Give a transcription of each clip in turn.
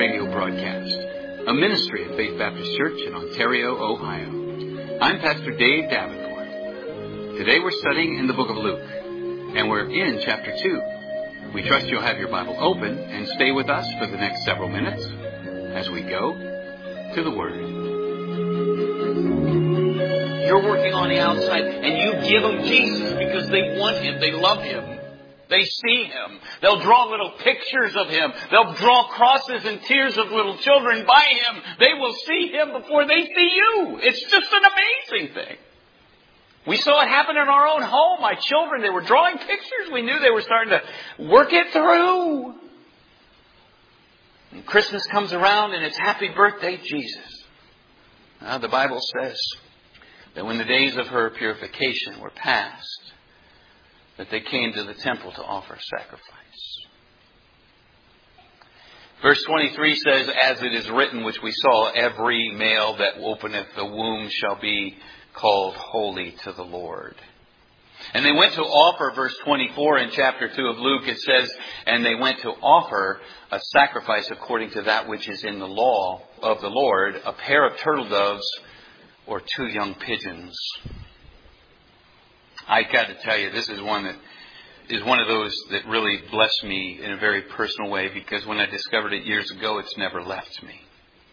radio broadcast, a ministry of Faith Baptist Church in Ontario, Ohio. I'm Pastor Dave Davenport. Today we're studying in the book of Luke, and we're in chapter 2. We trust you'll have your Bible open and stay with us for the next several minutes as we go to the Word. You're working on the outside, and you give them Jesus because they want Him, they love Him. They see Him. They'll draw little pictures of Him. They'll draw crosses and tears of little children by Him. They will see Him before they see you. It's just an amazing thing. We saw it happen in our own home. My children, they were drawing pictures. We knew they were starting to work it through. And Christmas comes around and it's happy birthday, Jesus. Now, the Bible says that when the days of her purification were past, that they came to the temple to offer sacrifice. Verse 23 says, as it is written, which we saw, every male that openeth the womb shall be called holy to the Lord. And they went to offer, verse 24 in chapter 2 of Luke, it says, and they went to offer a sacrifice according to that which is in the law of the Lord, a pair of turtle doves or 2 young pigeons. I got to tell you, this is one of those that really blessed me in a very personal way, because when I discovered it years ago, it's never left me.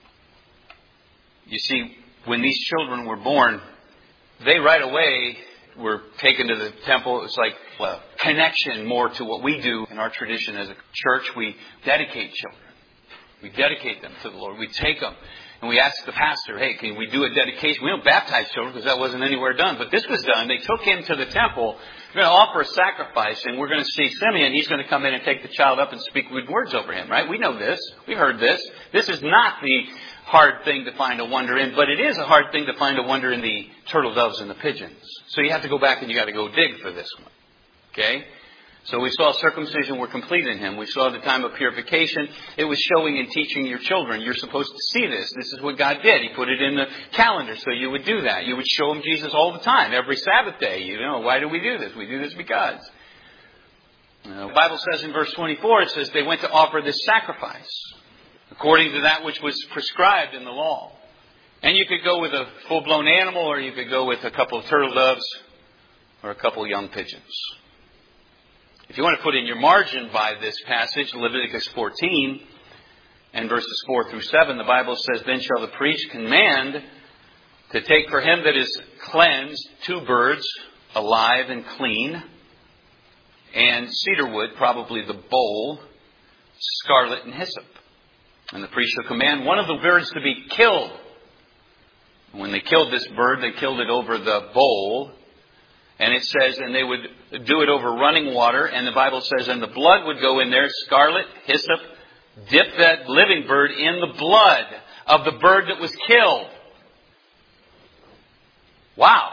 You see, when these children were born, they right away were taken to the temple. It was like a connection more to what we do in our tradition as a church. We dedicate children. We dedicate them to the Lord. We take them. And we asked the pastor, hey, can we do a dedication? We don't baptize children because that wasn't anywhere done. But this was done. They took him to the temple. We're going to offer a sacrifice. And we're going to see Simeon. He's going to come in and take the child up and speak good words over him, right? We know this. We heard this. This is not the hard thing to find a wonder in. But it is a hard thing to find a wonder in the turtle doves and the pigeons. So you have to go back and you got to go dig for this one. Okay? So we saw circumcision were complete in him. We saw the time of purification. It was showing and teaching your children. You're supposed to see this. This is what God did. He put it in the calendar so you would do that. You would show them Jesus all the time, every Sabbath day. You know, why do we do this? We do this because. The Bible says in verse 24, it says they went to offer this sacrifice according to that which was prescribed in the law. And you could go with a full-blown animal, or you could go with a couple of turtle doves or a couple of young pigeons. If you want to put in your margin by this passage, Leviticus 14 and verses 4 through 7, the Bible says, then shall the priest command to take for him that is cleansed 2 birds, alive and clean, and cedar wood, probably the bowl, scarlet and hyssop. And the priest shall command one of the birds to be killed. When they killed this bird, they killed it over the bowl. And it says, and they would do it over running water. And the Bible says, and the blood would go in there, scarlet, hyssop, dip that living bird in the blood of the bird that was killed. Wow.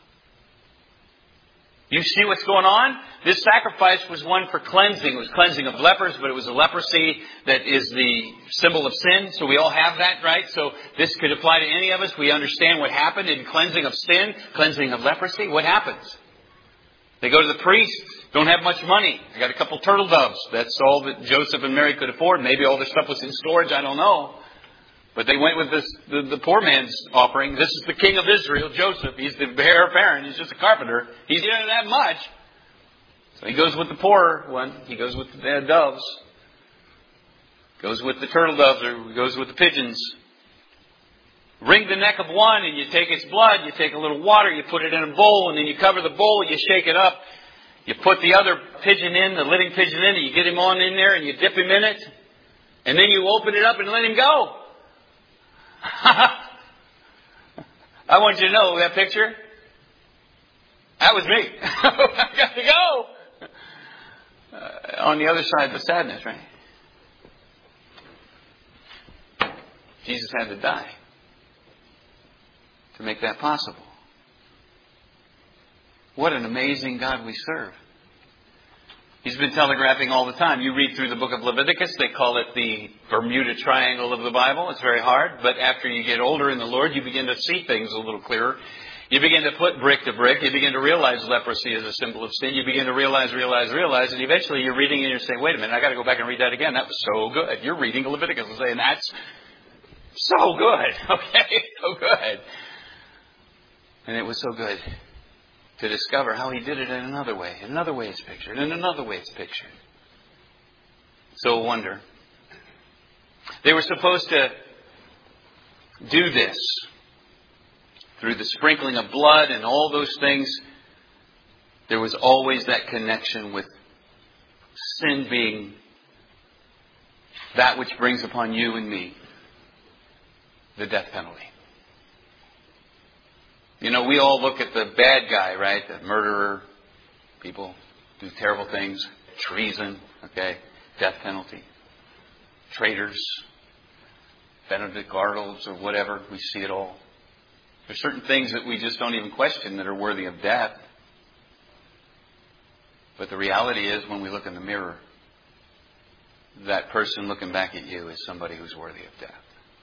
You see what's going on? This sacrifice was one for cleansing. It was cleansing of lepers, but it was a leprosy that is the symbol of sin. So we all have that, right? So this could apply to any of us. We understand what happened in cleansing of sin, cleansing of leprosy. What happens? They go to the priest, don't have much money. They got a couple turtle doves. That's all that Joseph and Mary could afford. Maybe all their stuff was in storage. I don't know. But they went with the poor man's offering. This is the king of Israel, Joseph. He's the heir apparent. He's just a carpenter. He's not that much. So he goes with the poor one. He goes with the doves. Goes with the turtle doves, or goes with the pigeons. Wring the neck of one and you take its blood. You take a little water. You put it in a bowl, and then you cover the bowl. You shake it up. You put the other pigeon in, the living pigeon in, and you get him on in there and you dip him in it. And then you open it up and let him go. I want you to know that picture. That was me. I got to go. On the other side of the sadness, right? Jesus had to die to make that possible. What an amazing God we serve. He's been telegraphing all the time. You read through the book of Leviticus, they call it the Bermuda Triangle of the Bible. It's very hard, but after you get older in the Lord, you begin to see things a little clearer. You begin to put brick to brick. You begin to realize leprosy is a symbol of sin. You begin to realize. And eventually you're reading and you're saying, wait a minute, I got to go back and read that again. That was so good. You're reading Leviticus and saying, that's so good. Okay, so good. And it was so good to discover how he did it in another way. In another way it's pictured. In another way it's pictured. So a wonder. They were supposed to do this through the sprinkling of blood and all those things. There was always that connection with sin being that which brings upon you and me the death penalty. You know, we all look at the bad guy, right? The murderer, people do terrible things, treason, okay, death penalty, traitors, Benedict Arnolds or whatever. We see it all. There's certain things that we just don't even question that are worthy of death. But the reality is, when we look in the mirror, that person looking back at you is somebody who's worthy of death.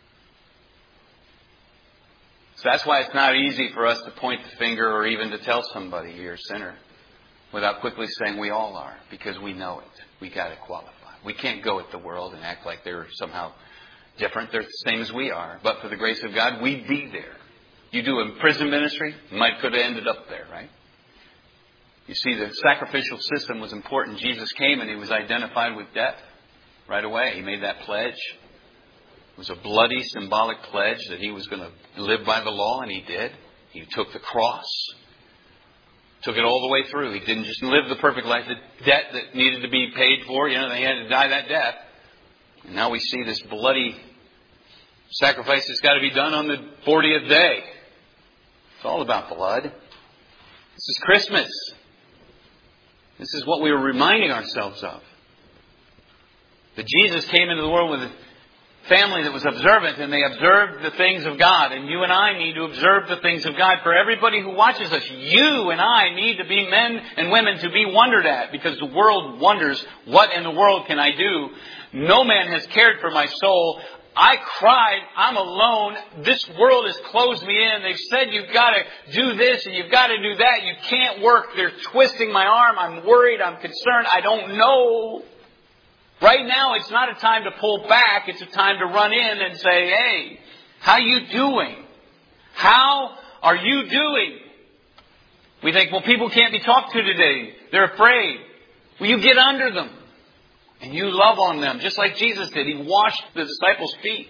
So that's why it's not easy for us to point the finger or even to tell somebody you're a sinner without quickly saying we all are, because we know it. We got to qualify. We can't go at the world and act like they're somehow different. They're the same as we are. But for the grace of God, we'd be there. You do a prison ministry, could have ended up there, right? You see, the sacrificial system was important. Jesus came and he was identified with death right away. He made that pledge. It was a bloody, symbolic pledge that he was going to live by the law, and he did. He took the cross, took it all the way through. He didn't just live the perfect life. The debt that needed to be paid for, they had to die that death. And now we see this bloody sacrifice that's got to be done on the 40th day. It's all about blood. This is Christmas. This is what we were reminding ourselves of. That Jesus came into the world with a family that was observant, and they observed the things of God. And you and I need to observe the things of God. For everybody who watches us, you and I need to be men and women to be wondered at, because the world wonders, what in the world can I do? No man has cared for my soul. I cried. I'm alone. This world has closed me in. They've said you've got to do this and you've got to do that. You can't work. They're twisting my arm. I'm worried. I'm concerned. I don't know. Right now, it's not a time to pull back. It's a time to run in and say, hey, how you doing? How are you doing? We think, well, people can't be talked to today. They're afraid. Well, you get under them. And you love on them, just like Jesus did. He washed the disciples' feet.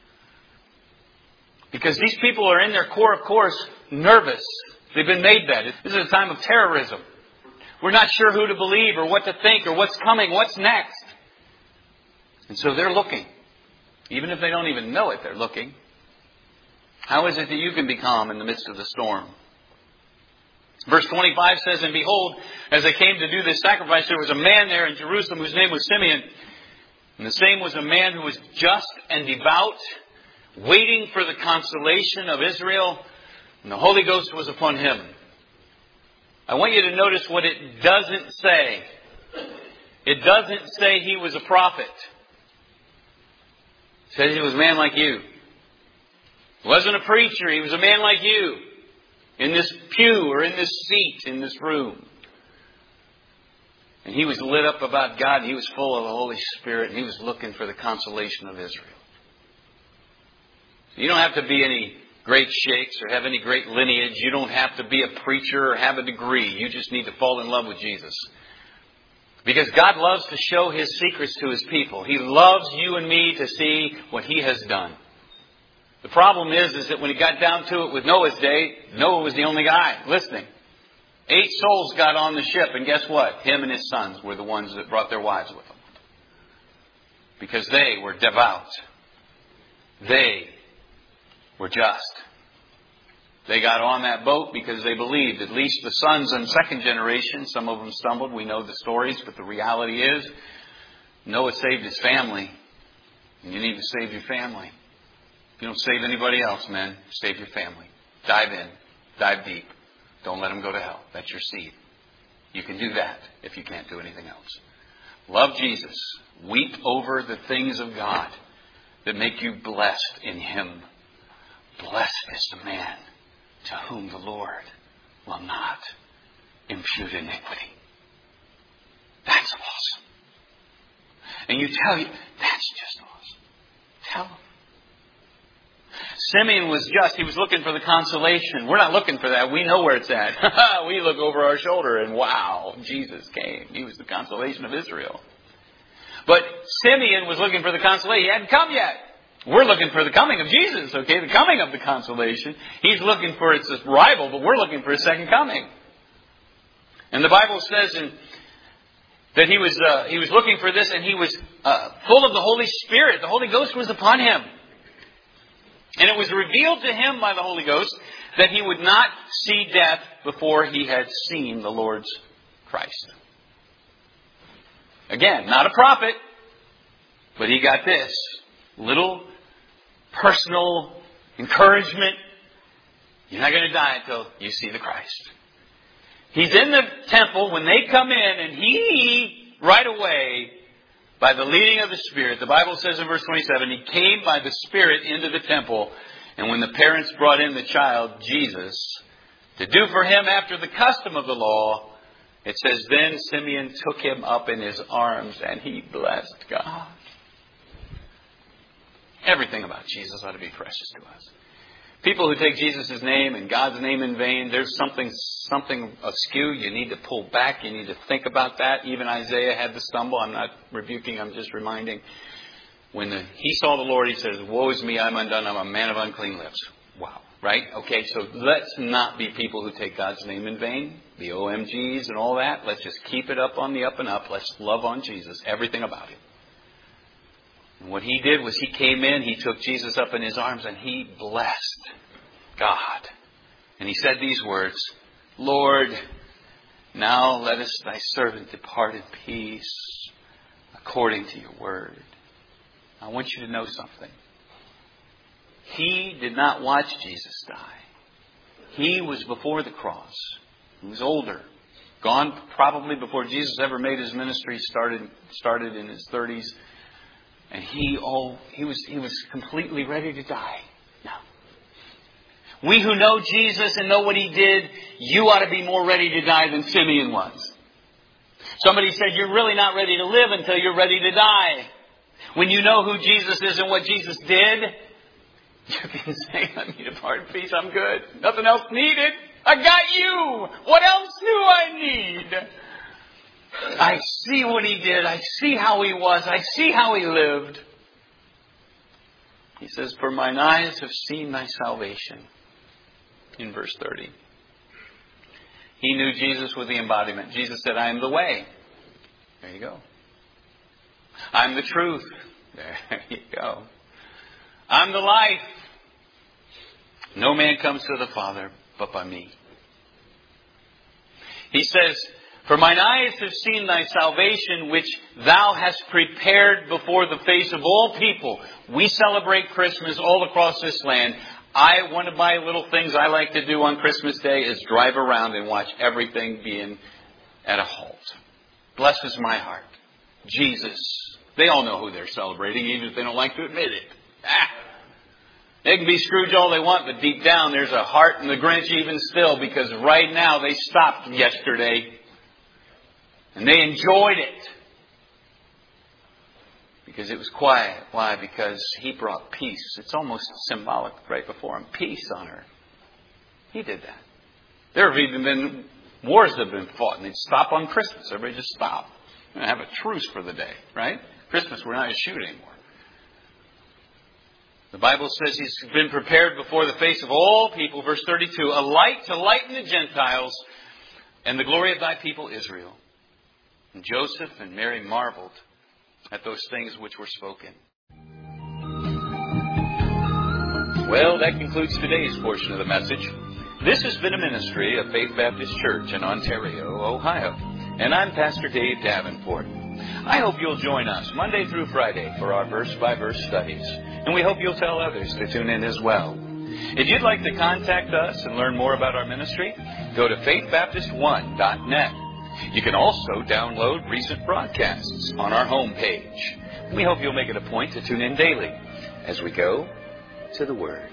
Because these people are in their core, of course, nervous. They've been made that. This is a time of terrorism. We're not sure who to believe or what to think or what's coming, what's next. And so they're looking. Even if they don't even know it, they're looking. How is it that you can be calm in the midst of the storm? Verse 25 says, and behold, as they came to do this sacrifice, there was a man there in Jerusalem whose name was Simeon. And the same was a man who was just and devout, waiting for the consolation of Israel. And the Holy Ghost was upon him. I want you to notice what it doesn't say. It doesn't say he was a prophet. It says he was a man like you. He wasn't a preacher. He was a man like you. In this pew or in this seat in this room. And he was lit up about God. And he was full of the Holy Spirit. And he was looking for the consolation of Israel. You don't have to be any great sheikhs or have any great lineage. You don't have to be a preacher or have a degree. You just need to fall in love with Jesus. Because God loves to show His secrets to His people. He loves you and me to see what He has done. The problem is that when it got down to it with Noah's day, Noah was the only guy listening. 8 souls got on the ship, and guess what? Him and his sons were the ones that brought their wives with them. Because they were devout. They were just. They got on that boat because they believed. At least the sons and second generation, some of them stumbled. We know the stories, but the reality is Noah saved his family. And you need to save your family. If you don't save anybody else, men, save your family. Dive in. Dive deep. Don't let them go to hell. That's your seed. You can do that if you can't do anything else. Love Jesus. Weep over the things of God that make you blessed in Him. Blessed is the man to whom the Lord will not impute iniquity. That's awesome. And you tell you, that's just awesome. Tell them. Simeon was just, he was looking for the consolation. We're not looking for that. We know where it's at. We look over our shoulder and wow, Jesus came. He was the consolation of Israel. But Simeon was looking for the consolation. He hadn't come yet. We're looking for the coming of Jesus, okay? The coming of the consolation. He's looking for its arrival, but we're looking for his second coming. And the Bible says that he was looking for this, and he was full of the Holy Spirit. The Holy Ghost was upon him. And it was revealed to him by the Holy Ghost that he would not see death before he had seen the Lord's Christ. Again, not a prophet, but he got this little personal encouragement. You're not going to die until you see the Christ. He's in the temple when they come in, and he, right away, by the leading of the Spirit, the Bible says in verse 27, he came by the Spirit into the temple. And when the parents brought in the child, Jesus, to do for him after the custom of the law, it says, then Simeon took him up in his arms and he blessed God. Everything about Jesus ought to be precious to us. People who take Jesus' name and God's name in vain, there's something askew. You need to pull back. You need to think about that. Even Isaiah had to stumble. I'm not rebuking. I'm just reminding. When he saw the Lord, he says, woe is me, I'm undone. I'm a man of unclean lips. Wow. Right? Okay, so let's not be people who take God's name in vain. The OMGs and all that. Let's just keep it up on the up and up. Let's love on Jesus. Everything about him. And what he did was he came in, he took Jesus up in his arms, and he blessed God. And he said these words, Lord, now lettest thy servant depart in peace, according to your word. I want you to know something. He did not watch Jesus die. He was before the cross. He was older. Gone probably before Jesus ever made his ministry, started in his 30s. And he was completely ready to die. Now, we who know Jesus and know what he did, you ought to be more ready to die than Simeon was. Somebody said, you're really not ready to live until you're ready to die. When you know who Jesus is and what Jesus did, you can say, let me depart in peace. I'm good. Nothing else needed. I got you. What else do I need? I see what he did. I see how he was. I see how he lived. He says, for mine eyes have seen thy salvation. In verse 30. He knew Jesus was the embodiment. Jesus said, I am the way. There you go. I'm the truth. There you go. I'm the life. No man comes to the Father but by me. He says, for mine eyes have seen thy salvation, which thou hast prepared before the face of all people. We celebrate Christmas all across this land. One of my little things I like to do on Christmas Day is drive around and watch everything being at a halt. Blesses my heart. Jesus. They all know who they're celebrating, even if they don't like to admit it. They can be Scrooge all they want, but deep down there's a heart in the Grinch even still, because right now they stopped yesterday. And they enjoyed it. Because it was quiet. Why? Because he brought peace. It's almost symbolic right before him. Peace on earth. He did that. There have even been wars that have been fought, and they'd stop on Christmas. Everybody just stop. And have a truce for the day, right? Christmas, we're not going to shoot anymore. The Bible says he's been prepared before the face of all people. Verse 32, a light to lighten the Gentiles and the glory of thy people Israel. And Joseph and Mary marveled at those things which were spoken. Well, that concludes today's portion of the message. This has been a ministry of Faith Baptist Church in Ontario, Ohio. And I'm Pastor Dave Davenport. I hope you'll join us Monday through Friday for our verse-by-verse studies. And we hope you'll tell others to tune in as well. If you'd like to contact us and learn more about our ministry, go to faithbaptist1.net. You can also download recent broadcasts on our homepage. We hope you'll make it a point to tune in daily as we go to the Word.